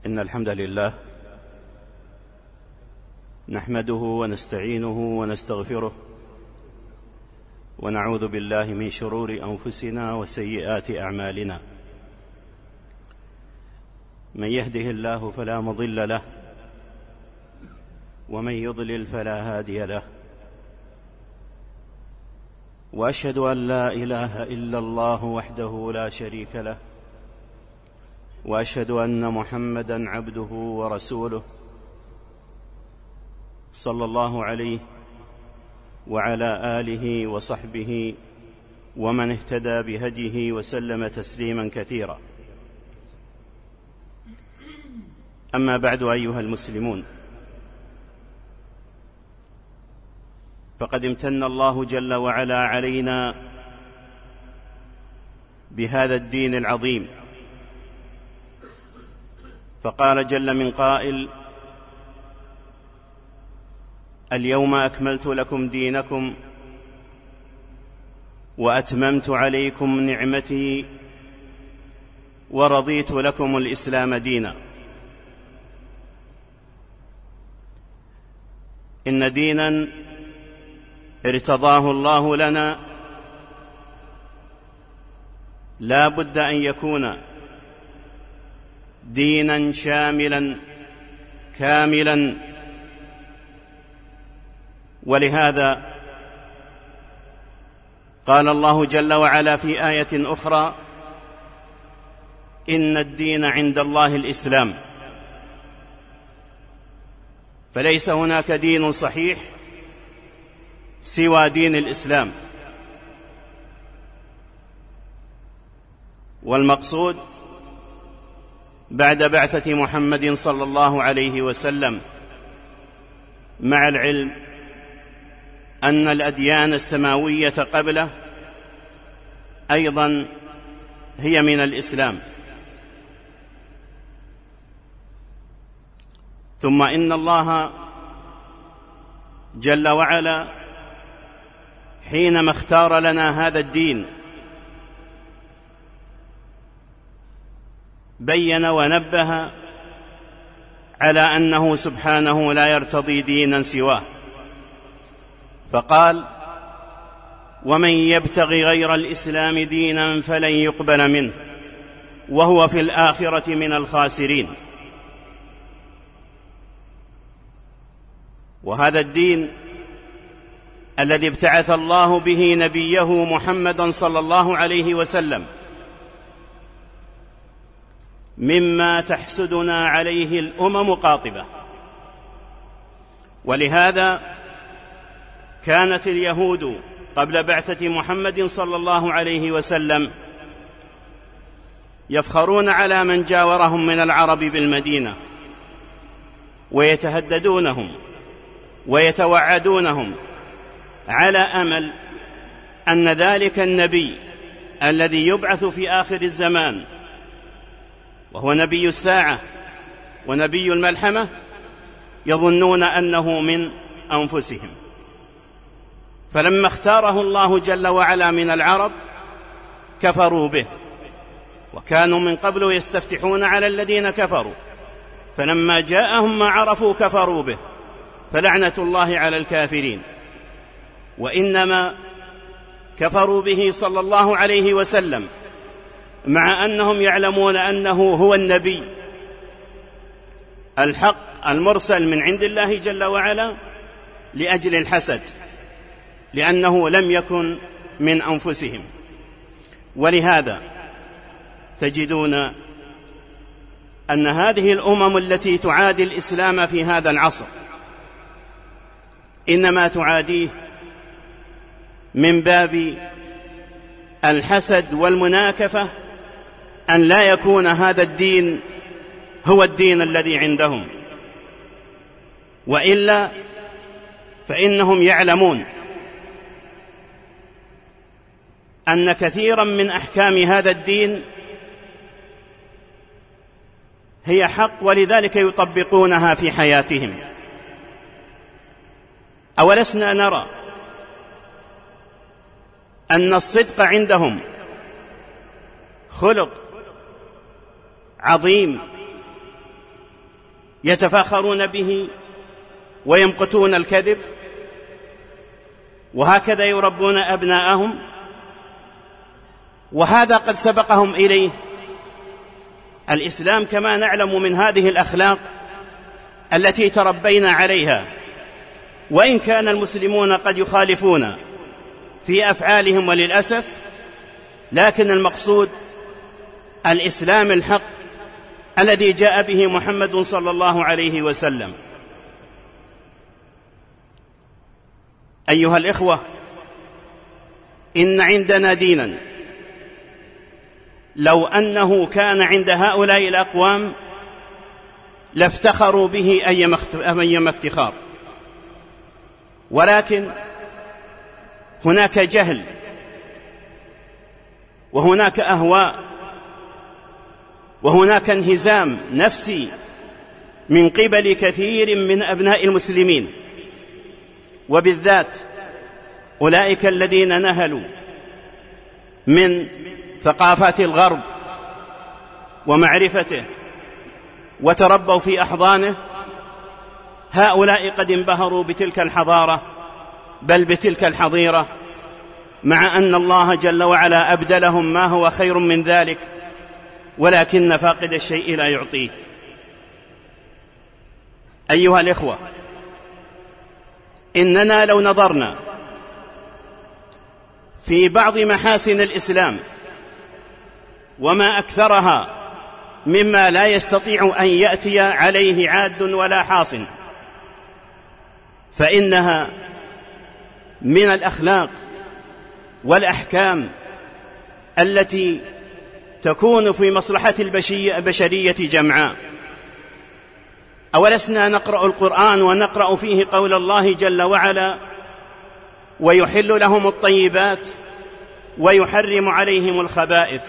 إن الحمد لله نحمده ونستعينه ونستغفره ونعوذ بالله من شرور أنفسنا وسيئات أعمالنا. من يهده الله فلا مضل له ومن يضلل فلا هادي له، وأشهد أن لا إله إلا الله وحده لا شريك له، وأشهد أن محمدًا عبده ورسوله صلى الله عليه وعلى آله وصحبه ومن اهتدى بهديه وسلم تسليمًا كثيرا. أما بعد، أيها المسلمون، فقد امتن الله جل وعلا علينا بهذا الدين العظيم، فقال جل من قائل: اليوم أكملت لكم دينكم وأتممت عليكم نعمتي ورضيت لكم الإسلام دينا. إن دينا ارتضاه الله لنا لا بد أن يكون دينا شاملا كاملا، ولهذا قال الله جل وعلا في آية أخرى: إن الدين عند الله الإسلام. فليس هناك دين صحيح سوى دين الإسلام، والمقصود بعد بعثة محمد صلى الله عليه وسلم، مع العلم أن الأديان السماوية قبله أيضا هي من الإسلام. ثم إن الله جل وعلا حينما اختار لنا هذا الدين بين ونبه على أنه سبحانه لا يرتضي دينا سواه، فقال: ومن يبتغي غير الإسلام دينا فلن يقبل منه وهو في الآخرة من الخاسرين. وهذا الدين الذي ابتعث الله به نبيه محمدا صلى الله عليه وسلم مما تحسدنا عليه الأمم قاطبة، ولهذا كانت اليهود قبل بعثة محمد صلى الله عليه وسلم يفخرون على من جاورهم من العرب بالمدينة، ويتهددونهم ويتوعدونهم على أمل أن ذلك النبي الذي يبعث في آخر الزمان، وهو نبي الساعة ونبي الملحمة، يظنون أنه من أنفسهم. فلما اختاره الله جل وعلا من العرب كفروا به، وكانوا من قبل يستفتحون على الذين كفروا، فلما جاءهم ما عرفوا كفروا به، فلعنة الله على الكافرين. وإنما كفروا به صلى الله عليه وسلم مع أنهم يعلمون أنه هو النبي الحق المرسل من عند الله جل وعلا، لأجل الحسد، لأنه لم يكن من أنفسهم. ولهذا تجدون أن هذه الأمم التي تعادي الإسلام في هذا العصر إنما تعاديه من باب الحسد والمناكفة، أن لا يكون هذا الدين هو الدين الذي عندهم، وإلا فإنهم يعلمون أن كثيرا من أحكام هذا الدين هي حق، ولذلك يطبقونها في حياتهم. أولسنا نرى أن الصدق عندهم خلق عظيم يتفاخرون به ويمقتون الكذب، وهكذا يربون أبناءهم، وهذا قد سبقهم إليه الإسلام كما نعلم من هذه الأخلاق التي تربينا عليها. وإن كان المسلمون قد يخالفون في أفعالهم وللأسف، لكن المقصود الإسلام الحق الذي جاء به محمد صلى الله عليه وسلم. أيها الإخوة، إن عندنا دينا لو أنه كان عند هؤلاء الأقوام لافتخروا به أيما افتخار، ولكن هناك جهل وهناك أهواء وهناك انهزام نفسي من قبل كثير من أبناء المسلمين، وبالذات أولئك الذين نهلوا من ثقافات الغرب ومعرفته وتربوا في أحضانه. هؤلاء قد انبهروا بتلك الحضارة بل بتلك الحضيرة، مع أن الله جل وعلا أبدلهم ما هو خير من ذلك، ولكن فاقد الشيء لا يعطيه. أيها الإخوة، إننا لو نظرنا في بعض محاسن الإسلام وما أكثرها مما لا يستطيع أن يأتي عليه عاد ولا حاصن، فإنها من الأخلاق والأحكام التي تكون في مصلحة البشرية جمعاء. أولسنا نقرأ القرآن ونقرأ فيه قول الله جل وعلا: ويحل لهم الطيبات ويحرم عليهم الخبائث.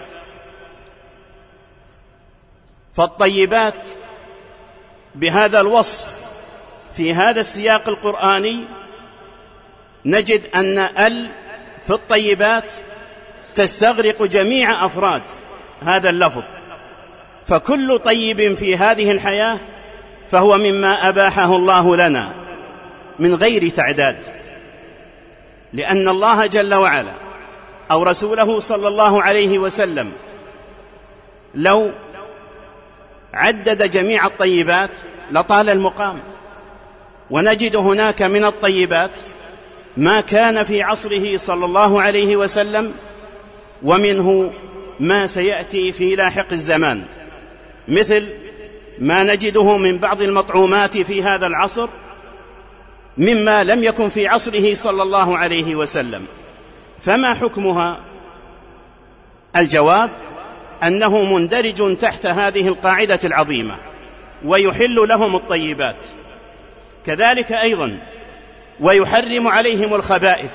فالطيبات بهذا الوصف في هذا السياق القرآني نجد أن في الطيبات تستغرق جميع أفراد هذا اللفظ، فكل طيب في هذه الحياة فهو مما أباحه الله لنا من غير تعداد، لأن الله جل وعلا أو رسوله صلى الله عليه وسلم لو عدد جميع الطيبات لطال المقام. ونجد هناك من الطيبات ما كان في عصره صلى الله عليه وسلم، ومنه ما سيأتي في لاحق الزمان، مثل ما نجده من بعض المطعومات في هذا العصر مما لم يكن في عصره صلى الله عليه وسلم. فما حكمها؟ الجواب أنه مندرج تحت هذه القاعدة العظيمة: ويحل لهم الطيبات. كذلك أيضا ويحرم عليهم الخبائث.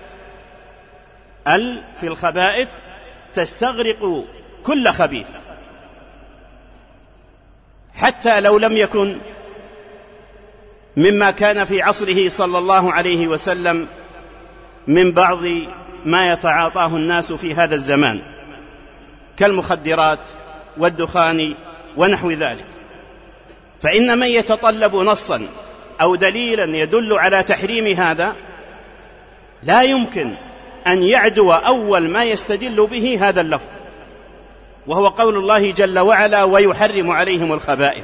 في الخبائث تستغرق كل خبيث، حتى لو لم يكن مما كان في عصره صلى الله عليه وسلم من بعض ما يتعاطاه الناس في هذا الزمان كالمخدرات والدخان ونحو ذلك. فإن من يتطلب نصا أو دليلا يدل على تحريم هذا لا يمكن أن يعدو أول ما يستدل به هذا اللفظ، وهو قول الله جل وعلا: ويحرم عليهم الخبائث.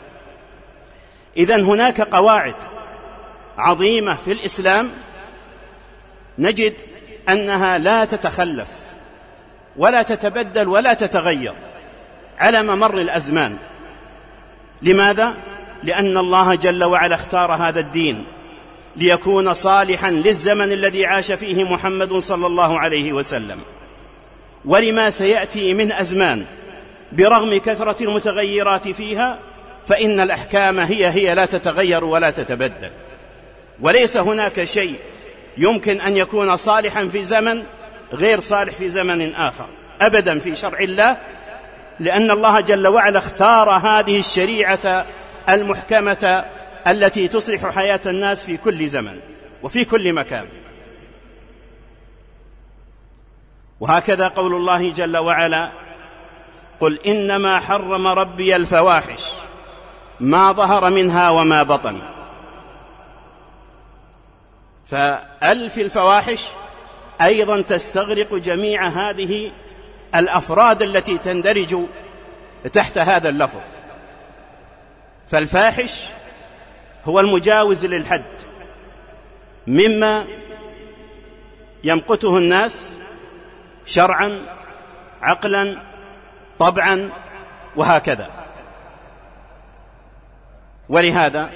إذن هناك قواعد عظيمة في الإسلام نجد أنها لا تتخلف ولا تتبدل ولا تتغير على ممر الأزمان. لماذا؟ لأن الله جل وعلا اختار هذا الدين ليكون صالحا للزمن الذي عاش فيه محمد صلى الله عليه وسلم، ولما سيأتي من أزمان برغم كثرة المتغيرات فيها، فإن الأحكام هي لا تتغير ولا تتبدل. وليس هناك شيء يمكن أن يكون صالحا في زمن غير صالح في زمن آخر أبدا في شرع الله، لأن الله جل وعلا اختار هذه الشريعة المحكمة التي تصلح حياة الناس في كل زمن وفي كل مكان. وهكذا قول الله جل وعلا: قل إنما حرم ربي الفواحش ما ظهر منها وما بطن. فألف الفواحش أيضا تستغرق جميع هذه الأفراد التي تندرج تحت هذا اللفظ. فالفاحش هو المجاوز للحد مما يمقته الناس شرعا عقلا طبعا وهكذا. ولهذا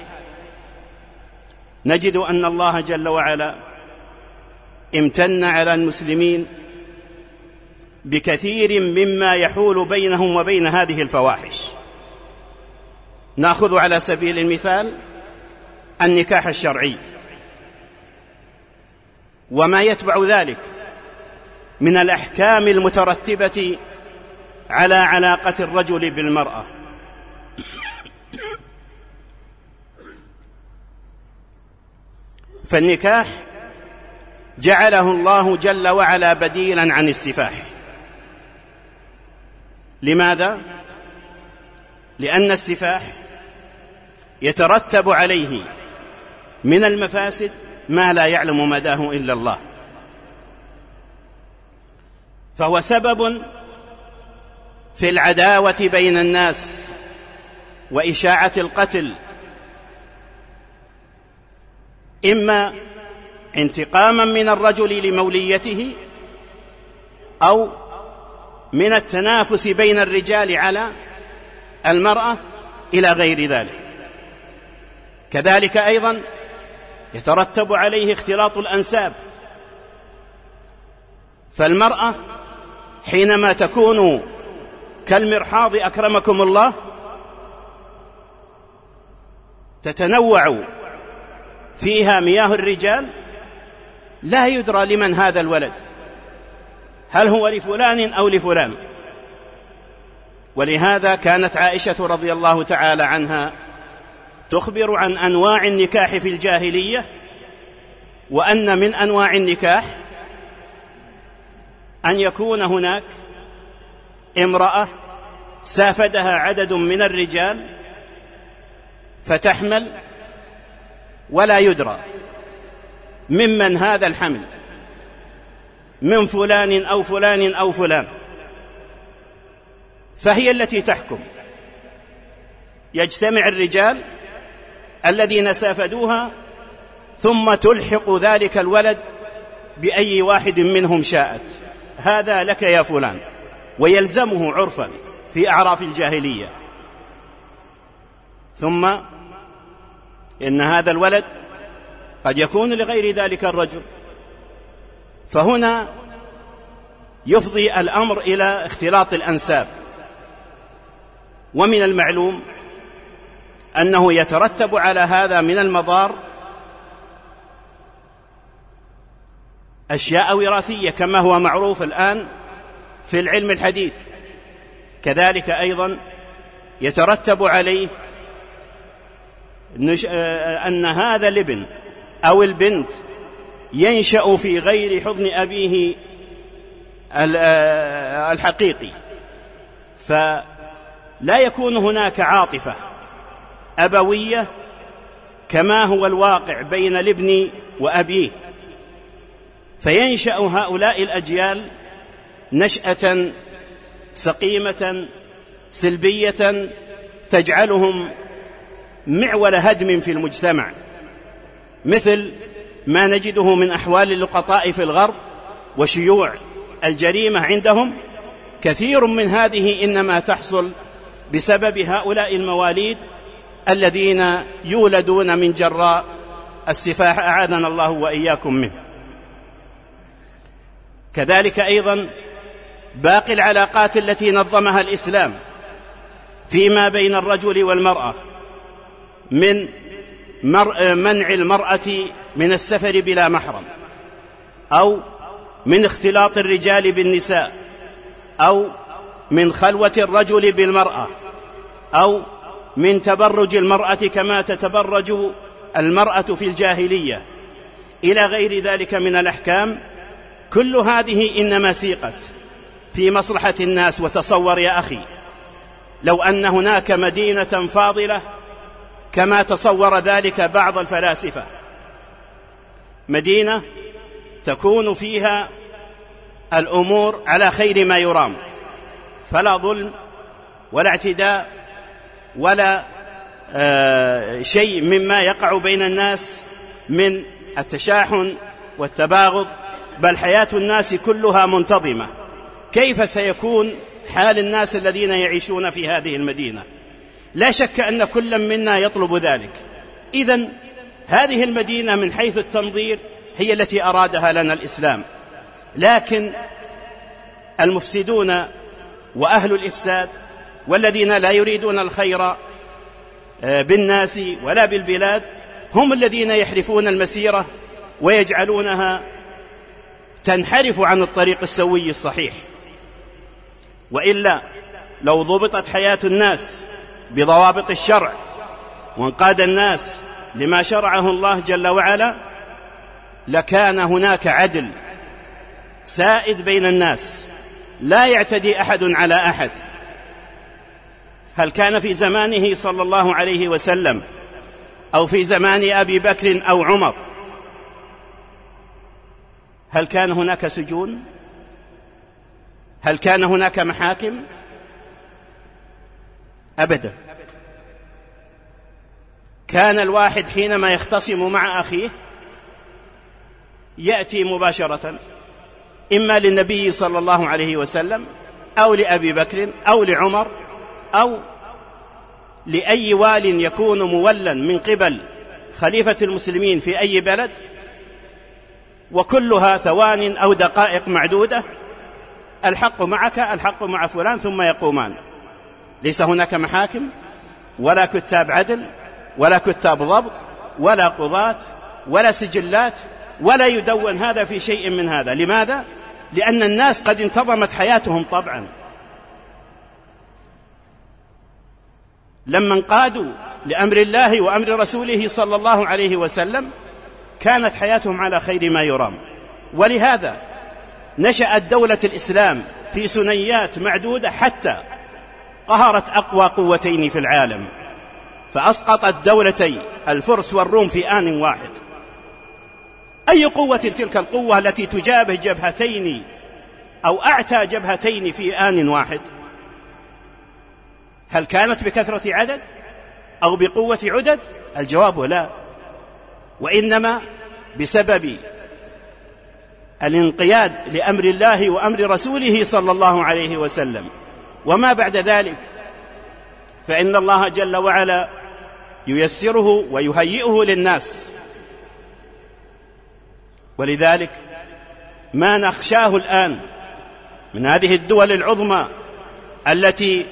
نجد أن الله جل وعلا امتن على المسلمين بكثير مما يحول بينهم وبين هذه الفواحش. نأخذ على سبيل المثال النكاح الشرعي وما يتبع ذلك من الأحكام المترتبة على علاقة الرجل بالمرأة. فالنكاح جعله الله جل وعلا بديلا عن السفاح. لماذا؟ لأن السفاح يترتب عليه من المفاسد ما لا يعلم مداه إلا الله، فهو سبب في العداوة بين الناس وإشاعة القتل، إما انتقاما من الرجل لموليته أو من التنافس بين الرجال على المرأة إلى غير ذلك. كذلك أيضا يترتب عليه اختلاط الأنساب. فالمرأة حينما تكون كالمرحاض أكرمكم الله تتنوع فيها مياه الرجال، لا يدرى لمن هذا الولد، هل هو لفلان أو لفلان. ولهذا كانت عائشة رضي الله تعالى عنها تخبر عن أنواع النكاح في الجاهلية، وأن من أنواع النكاح أن يكون هناك امرأة سافدها عدد من الرجال فتحمل ولا يدرى ممن هذا الحمل، من فلان أو فلان أو فلان، فهي التي تحكم. يجتمع الرجال الذين سافدوها ثم تلحق ذلك الولد بأي واحد منهم شاءت، هذا لك يا فلان، ويلزمه عرفا في أعراف الجاهلية. ثم إن هذا الولد قد يكون لغير ذلك الرجل، فهنا يفضي الأمر إلى اختلاط الأنساب. ومن المعلوم أنه يترتب على هذا من المضار أشياء وراثية كما هو معروف الآن في العلم الحديث. كذلك أيضا يترتب عليه أن هذا الابن أو البنت ينشأ في غير حضن أبيه الحقيقي، فلا يكون هناك عاطفة أبوية كما هو الواقع بين الابن وأبيه، فينشأ هؤلاء الأجيال نشأة سقيمة سلبية تجعلهم معول هدم في المجتمع، مثل ما نجده من أحوال اللقطاء في الغرب وشيوع الجريمة عندهم. كثير من هذه إنما تحصل بسبب هؤلاء المواليد الذين يولدون من جراء السفاح، أعاذنا الله وإياكم منه. كذلك أيضا باقي العلاقات التي نظمها الإسلام فيما بين الرجل والمرأة، من منع المرأة من السفر بلا محرم، أو من اختلاط الرجال بالنساء، أو من خلوة الرجل بالمرأة، أو من تبرج المرأة كما تتبرج المرأة في الجاهلية، إلى غير ذلك من الأحكام. كل هذه إنما سيقت في مصلحة الناس. وتصور يا أخي لو أن هناك مدينة فاضلة كما تصور ذلك بعض الفلاسفة، مدينة تكون فيها الأمور على خير ما يرام، فلا ظلم ولا اعتداء ولا شيء مما يقع بين الناس من التشاحن والتباغض، بل حياة الناس كلها منتظمة. كيف سيكون حال الناس الذين يعيشون في هذه المدينة؟ لا شك أن كل منا يطلب ذلك. إذن هذه المدينة من حيث التنظير هي التي أرادها لنا الإسلام، لكن المفسدون وأهل الإفساد والذين لا يريدون الخير بالناس ولا بالبلاد هم الذين يحرفون المسيرة ويجعلونها تنحرف عن الطريق السوي الصحيح. وإلا لو ضبطت حياة الناس بضوابط الشرع وانقاد الناس لما شرعه الله جل وعلا لكان هناك عدل سائد بين الناس، لا يعتدي أحد على أحد. هل كان في زمانه صلى الله عليه وسلم أو في زمان أبي بكر أو عمر هل كان هناك سجون؟ هل كان هناك محاكم؟ أبدا. كان الواحد حينما يختصم مع أخيه يأتي مباشرة إما للنبي صلى الله عليه وسلم أو لأبي بكر أو لعمر أو لأي وال يكون مولا من قبل خليفة المسلمين في أي بلد، وكلها ثوان أو دقائق معدودة، الحق معك، الحق مع فلان، ثم يقومان. ليس هناك محاكم ولا كتاب عدل ولا كتاب ضبط ولا قضاة ولا سجلات، ولا يدون هذا في شيء من هذا. لماذا؟ لأن الناس قد انتظمت حياتهم طبعا. لما انقادوا لأمر الله وأمر رسوله صلى الله عليه وسلم كانت حياتهم على خير ما يرام. ولهذا نشأت دولة الإسلام في سنيات معدودة حتى قهرت أقوى قوتين في العالم، فأسقطت دولتي الفرس والروم في آن واحد. أي قوة تلك القوة التي تجابه جبهتين أو أعتى جبهتين في آن واحد؟ هل كانت بكثرة عدد أو بقوة عدد؟ الجواب لا، وإنما بسبب الانقياد لأمر الله وأمر رسوله صلى الله عليه وسلم. وما بعد ذلك فإن الله جل وعلا ييسره ويهيئه للناس. ولذلك ما نخشاه الآن من هذه الدول العظمى التي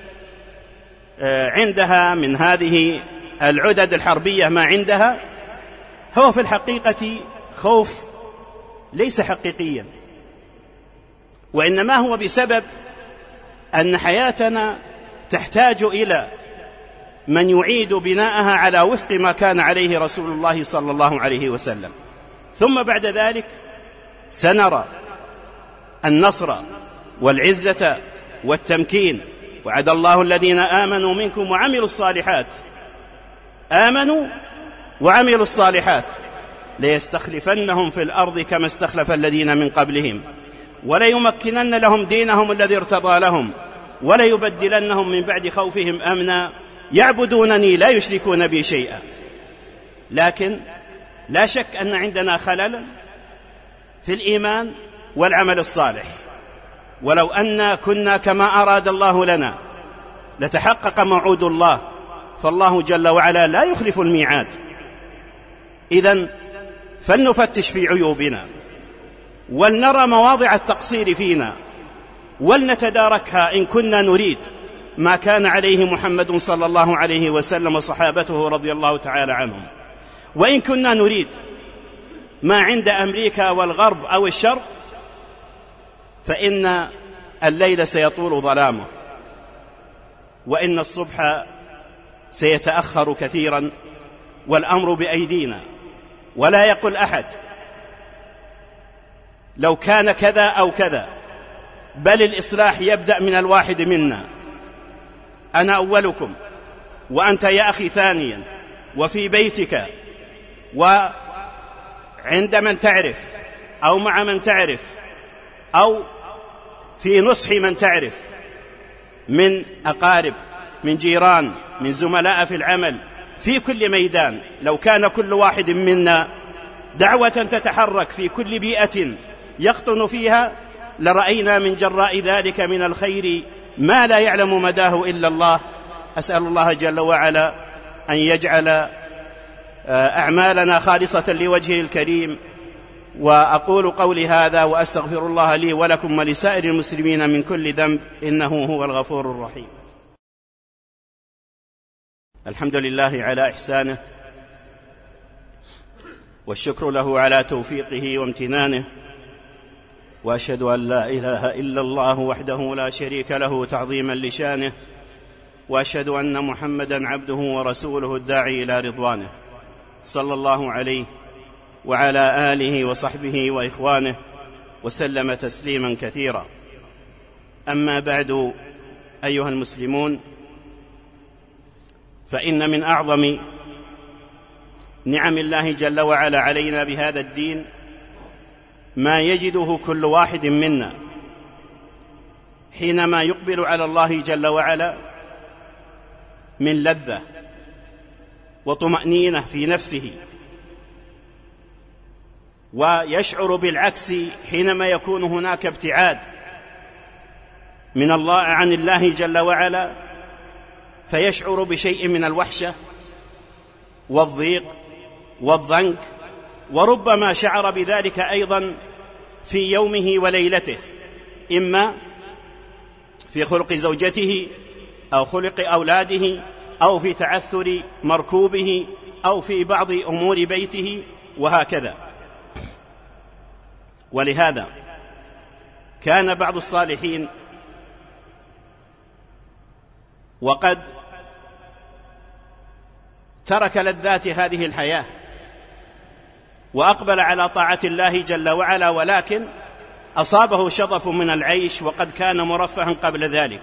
عندها من هذه العدد الحربية ما عندها هو في الحقيقة خوف ليس حقيقيا، وإنما هو بسبب أن حياتنا تحتاج إلى من يعيد بناءها على وفق ما كان عليه رسول الله صلى الله عليه وسلم. ثم بعد ذلك سنرى النصر والعزة والتمكين. وعد الله الذين آمنوا منكم وعملوا الصالحات، آمنوا وعملوا الصالحات ليستخلفنهم في الأرض كما استخلف الذين من قبلهم وليمكنن لهم دينهم الذي ارتضى لهم وليبدلنهم من بعد خوفهم أمنا يعبدونني لا يشركون بي شيئا. لكن لا شك أن عندنا خلل في الإيمان والعمل الصالح، ولو أن كنا كما أراد الله لنا لتحقق موعود الله، فالله جل وعلا لا يخلف الميعاد. إذن فلنفتش في عيوبنا ولنرى مواضع التقصير فينا ولنتداركها إن كنا نريد ما كان عليه محمد صلى الله عليه وسلم وصحابته رضي الله تعالى عنهم، وإن كنا نريد ما عند أمريكا والغرب أو الشرق فإن الليل سيطول ظلامه وإن الصبح سيتأخر كثيرا والأمر بأيدينا. ولا يقل أحد لو كان كذا أو كذا، بل الإصلاح يبدأ من الواحد منا. أنا أولكم وأنت يا أخي ثانيا، وفي بيتك وعند من تعرف أو مع من تعرف أو في نصح من تعرف من أقارب، من جيران، من زملاء في العمل، في كل ميدان، لو كان كل واحد منا دعوة تتحرك في كل بيئة يقطن فيها لرأينا من جراء ذلك من الخير ما لا يعلم مداه إلا الله. أسأل الله جل وعلا أن يجعل أعمالنا خالصة لوجهه الكريم. وأقول قولي هذا وأستغفر الله لي ولكم ولسائر المسلمين من كل ذنب، إنه هو الغفور الرحيم. الحمد لله على إحسانه، والشكر له على توفيقه وامتنانه، وأشهد أن لا إله إلا الله وحده لا شريك له تعظيما لشانه، وأشهد أن محمدا عبده ورسوله الداعي إلى رضوانه، صلى الله عليه وعلى آله وصحبه وإخوانه وسلم تسليما كثيرا. أما بعد، أيها المسلمون، فإن من أعظم نعم الله جل وعلا علينا بهذا الدين ما يجده كل واحد منا حينما يقبل على الله جل وعلا من لذة وطمأنينة في نفسه، ويشعر بالعكس حينما يكون هناك ابتعاد من الله عن الله جل وعلا، فيشعر بشيء من الوحشة والضيق والضنك، وربما شعر بذلك أيضا في يومه وليلته، إما في خلق زوجته أو خلق أولاده أو في تعثر مركوبه أو في بعض أمور بيته وهكذا. ولهذا كان بعض الصالحين وقد ترك لذات هذه الحياة وأقبل على طاعة الله جل وعلا، ولكن أصابه شظف من العيش وقد كان مرفها قبل ذلك،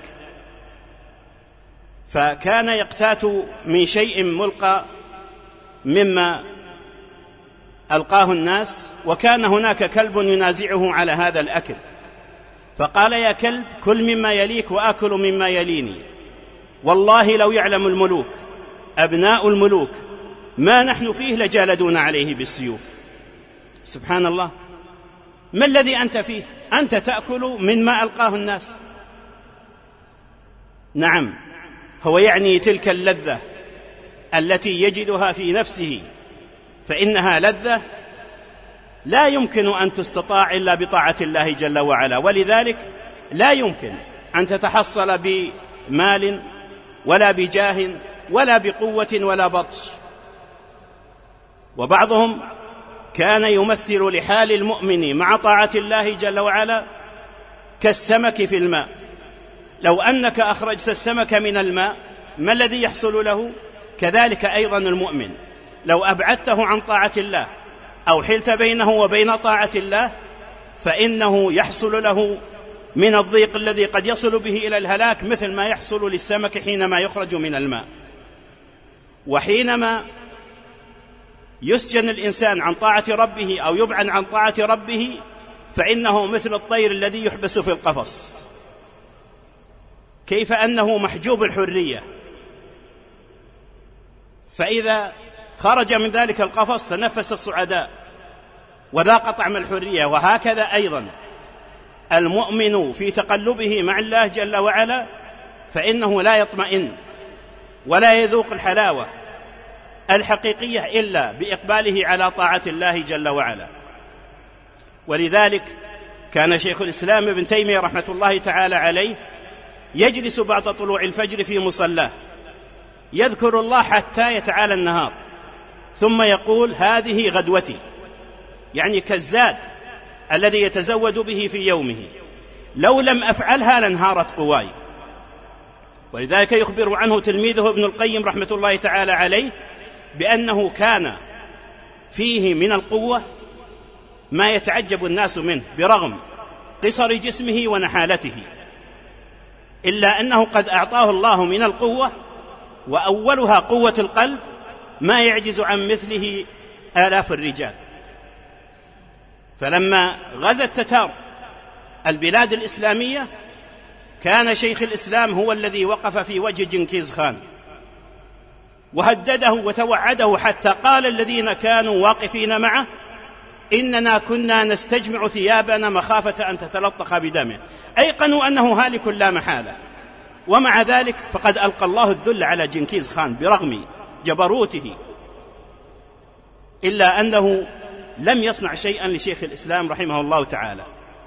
فكان يقتات من شيء ملقى مما ألقاه الناس، وكان هناك كلب ينازعه على هذا الأكل، فقال: يا كلب، كل مما يليك وآكل مما يليني. والله لو يعلم الملوك، أبناء الملوك، ما نحن فيه لجالدون عليه بالسيوف. سبحان الله، ما الذي أنت فيه؟ أنت تأكل من ما ألقاه الناس. نعم، هو يعني تلك اللذة التي يجدها في نفسه، فإنها لذة لا يمكن أن تستطاع إلا بطاعة الله جل وعلا، ولذلك لا يمكن أن تتحصل بمال ولا بجاه ولا بقوة ولا بطش. وبعضهم كان يمثل لحال المؤمن مع طاعة الله جل وعلا كالسمك في الماء. لو أنك أخرجت السمك من الماء ما الذي يحصل له؟ كذلك أيضا المؤمن، لو أبعدته عن طاعة الله أو حلت بينه وبين طاعة الله فإنه يحصل له من الضيق الذي قد يصل به إلى الهلاك مثل ما يحصل للسمك حينما يخرج من الماء. وحينما يسجن الإنسان عن طاعة ربه أو يبعد عن طاعة ربه فإنه مثل الطير الذي يحبس في القفص، كيف أنه محجوب الحرية، فإذا خرج من ذلك القفص تنفس السعداء وذاق طعم الحرية. وهكذا أيضا المؤمن في تقلبه مع الله جل وعلا فإنه لا يطمئن ولا يذوق الحلاوة الحقيقية إلا بإقباله على طاعة الله جل وعلا. ولذلك كان شيخ الإسلام ابن تيمية رحمة الله تعالى عليه يجلس بعد طلوع الفجر في مصلاه يذكر الله حتى يتعالى النهار، ثم يقول: هذه غدوتي، يعني كالزاد الذي يتزود به في يومه، لو لم أفعلها لانهارت قواي. ولذلك يخبر عنه تلميذه ابن القيم رحمة الله تعالى عليه بأنه كان فيه من القوة ما يتعجب الناس منه برغم قصر جسمه ونحالته، إلا أنه قد أعطاه الله من القوة وأولها قوة القلب ما يعجز عن مثله آلاف الرجال. فلما غزا التتار البلاد الإسلامية كان شيخ الإسلام هو الذي وقف في وجه جنكيز خان وهدده وتوعده، حتى قال الذين كانوا واقفين معه: إننا كنا نستجمع ثيابنا مخافة أن تتلطخ بدمه. أيقنوا أنه هالك لا محالة، ومع ذلك فقد ألقى الله الذل على جنكيز خان برغم جبروته، إلا أنه لم يصنع شيئا لشيخ الإسلام رحمه الله تعالى.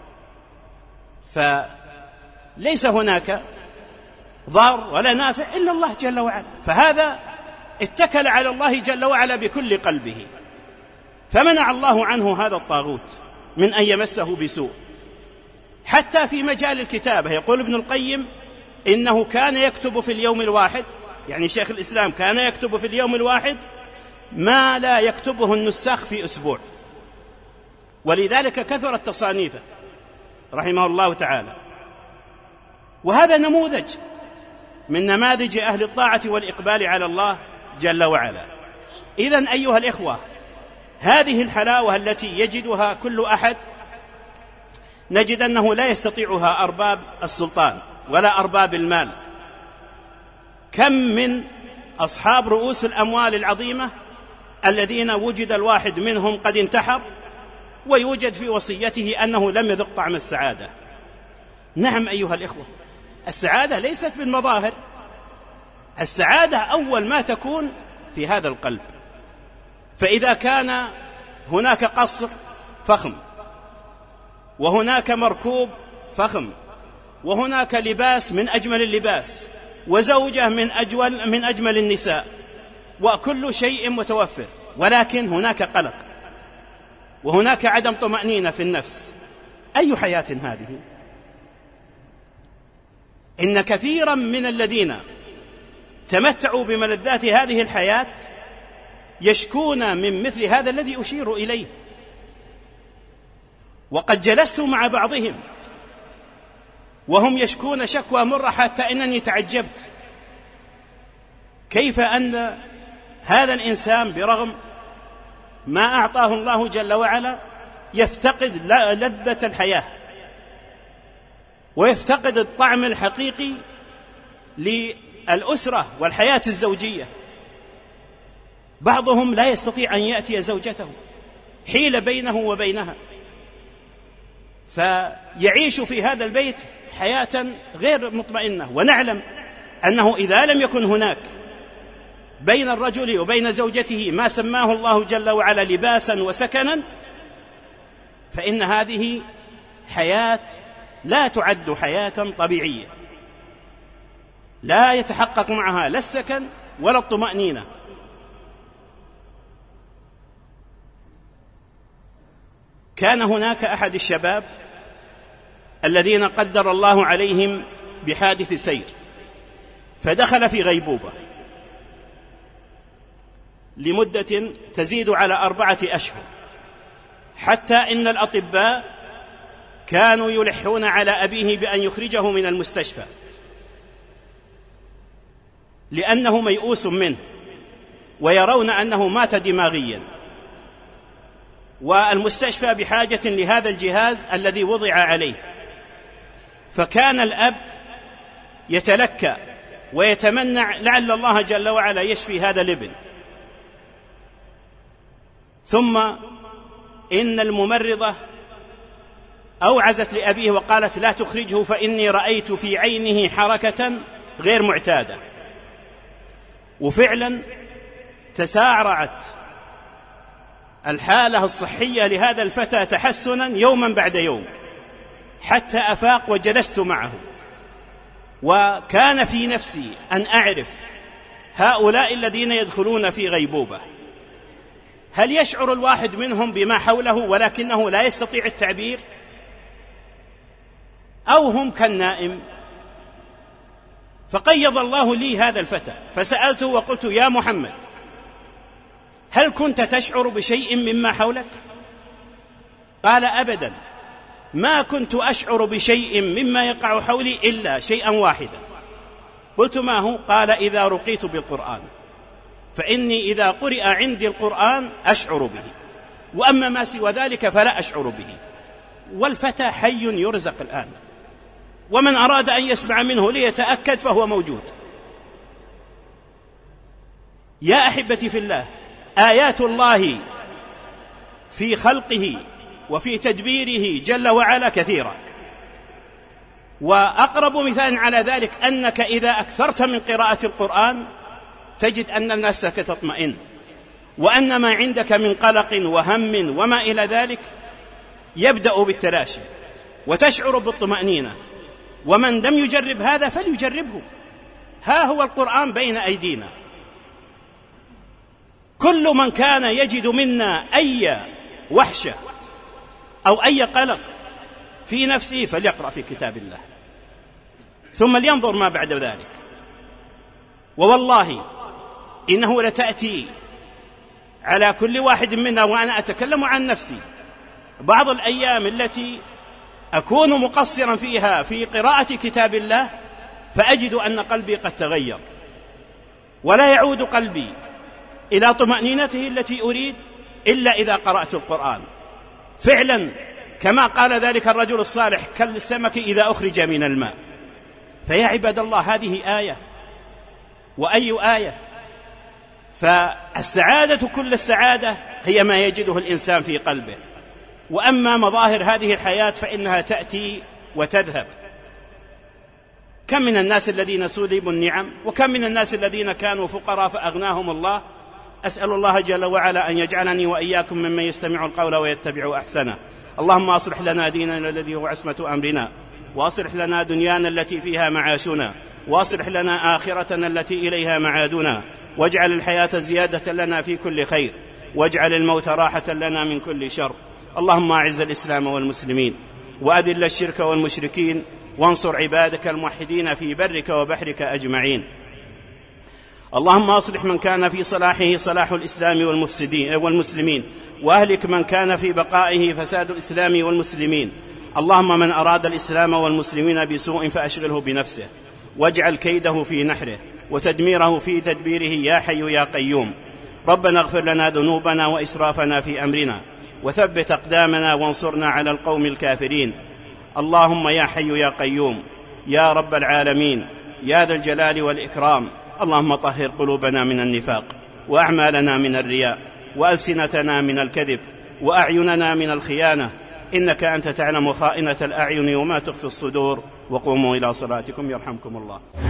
فليس هناك ضار ولا نافع إلا الله جل وعلا، فهذا اتكل على الله جل وعلا بكل قلبه، فمنع الله عنه هذا الطاغوت من أن يمسه بسوء. حتى في مجال الكتابة يقول ابن القيم إنه كان يكتب في اليوم الواحد، يعني شيخ الإسلام كان يكتب في اليوم الواحد ما لا يكتبه النساخ في أسبوع، ولذلك كثرت تصانيفه رحمه الله تعالى. وهذا نموذج من نماذج أهل الطاعة والإقبال على الله جل وعلا. إذن أيها الإخوة، هذه الحلاوة التي يجدها كل أحد نجد أنه لا يستطيعها أرباب السلطان ولا أرباب المال. كم من أصحاب رؤوس الأموال العظيمة الذين وجد الواحد منهم قد انتحر ويوجد في وصيته أنه لم يذق طعم السعادة. نعم أيها الإخوة، السعادة ليست بالمظاهر، السعادة أول ما تكون في هذا القلب. فإذا كان هناك قصر فخم، وهناك مركوب فخم، وهناك لباس من أجمل اللباس، وزوجة من أجمل النساء، وكل شيء متوفر، ولكن هناك قلق وهناك عدم طمأنينة في النفس، أي حياة هذه؟ إن كثيرا من الذين تمتعوا بملذات هذه الحياة يشكون من مثل هذا الذي أشير إليه. وقد جلست مع بعضهم وهم يشكون شكوى مرة حتى إنني تعجبت كيف أن هذا الإنسان برغم ما أعطاه الله جل وعلا يفتقد لذة الحياة ويفتقد الطعم الحقيقي للأسرة والحياة الزوجية. بعضهم لا يستطيع أن يأتي زوجته، حيل بينه وبينها، فيعيش في هذا البيت حياة غير مطمئنة. ونعلم أنه إذا لم يكن هناك بين الرجل وبين زوجته ما سماه الله جل وعلا لباسا وسكنا، فإن هذه حياة لا تعد حياة طبيعية، لا يتحقق معها لا السكن ولا الطمأنينة. كان هناك أحد الشباب الذين قدر الله عليهم بحادث سير، فدخل في غيبوبة لمدة تزيد على 4 أشهر، حتى إن الأطباء كانوا يلحون على أبيه بأن يخرجه من المستشفى لأنه ميؤوس منه، ويرون أنه مات دماغيا، والمستشفى بحاجة لهذا الجهاز الذي وضع عليه. فكان الأب يتلكى ويتمنع لعل الله جل وعلا يشفي هذا الابن. ثم إن الممرضة أوعزت لأبيه وقالت: لا تخرجه فإني رأيت في عينه حركة غير معتادة. وفعلا تسارعت الحالة الصحية لهذا الفتى تحسنا يوما بعد يوم، حتى أفاق وجلست معه، وكان في نفسي أن أعرف هؤلاء الذين يدخلون في غيبوبة هل يشعر الواحد منهم بما حوله ولكنه لا يستطيع التعبير، أو هم كالنائم؟ فقيض الله لي هذا الفتى، فسألته وقلت: يا محمد، هل كنت تشعر بشيء مما حولك؟ قال: أبدا، ما كنت أشعر بشيء مما يقع حولي إلا شيئا واحدا، قلت: ما هو؟ قال: إذا رقيت بالقرآن، فإني إذا قرئ عندي القرآن أشعر به، وأما ما سوى ذلك فلا أشعر به. والفتى حي يرزق الآن، ومن أراد أن يسمع منه ليتأكد فهو موجود. يا أحبتي في الله، آيات الله في خلقه وفي تدبيره جل وعلا كثيرة، وأقرب مثال على ذلك أنك إذا أكثرت من قراءة القرآن تجد أن نفسك تطمئن، وأن ما عندك من قلق وهم وما إلى ذلك يبدأ بالتلاشي وتشعر بالطمأنينة. ومن لم يجرب هذا فليجربه. ها هو القرآن بين أيدينا، كل من كان يجد منا أي وحشة أو أي قلق في نفسه فليقرأ في كتاب الله، ثم لينظر ما بعد ذلك. ووالله إنه لتأتي على كل واحد منا، وأنا أتكلم عن نفسي، بعض الأيام التي أكون مقصرا فيها في قراءة كتاب الله فأجد أن قلبي قد تغير، ولا يعود قلبي إلى طمأنينته التي أريد إلا إذا قرأت القرآن. فعلا كما قال ذلك الرجل الصالح: كالسمك إذا أخرج من الماء. فيا عباد الله، هذه آية، وأي آية. فالسعادة كل السعادة هي ما يجده الإنسان في قلبه، وأما مظاهر هذه الحياة فإنها تأتي وتذهب. كم من الناس الذين سلبوا النعم، وكم من الناس الذين كانوا فقراء فأغناهم الله. أسأل الله جل وعلا أن يجعلني وإياكم ممن يستمع القول ويتبع أحسنه. اللهم أصلح لنا ديننا الذي هو عصمة أمرنا، وأصلح لنا دنيانا التي فيها معاشنا، وأصلح لنا آخرتنا التي إليها معادنا، واجعل الحياة زيادة لنا في كل خير، واجعل الموت راحة لنا من كل شر. اللهم أعز الإسلام والمسلمين، وأذل الشرك والمشركين، وانصر عبادك الموحدين في برك وبحرك أجمعين. اللهم أصلح من كان في صلاحه صلاح الإسلام والمسلمين، وأهلك من كان في بقائه فساد الإسلام والمسلمين. اللهم من أراد الإسلام والمسلمين بسوء فأشغله بنفسه، واجعل كيده في نحره وتدميره في تدبيره، يا حي يا قيوم. ربنا اغفر لنا ذنوبنا وإسرافنا في أمرنا، وثبت أقدامنا وانصرنا على القوم الكافرين. اللهم يا حي يا قيوم يا رب العالمين يا ذا الجلال والإكرام، اللهم طهر قلوبنا من النفاق، وأعمالنا من الرياء، وألسنتنا من الكذب، وأعيننا من الخيانة، إنك أنت تعلم خائنة الأعين وما تخفي الصدور. وقوموا إلى صلاتكم يرحمكم الله.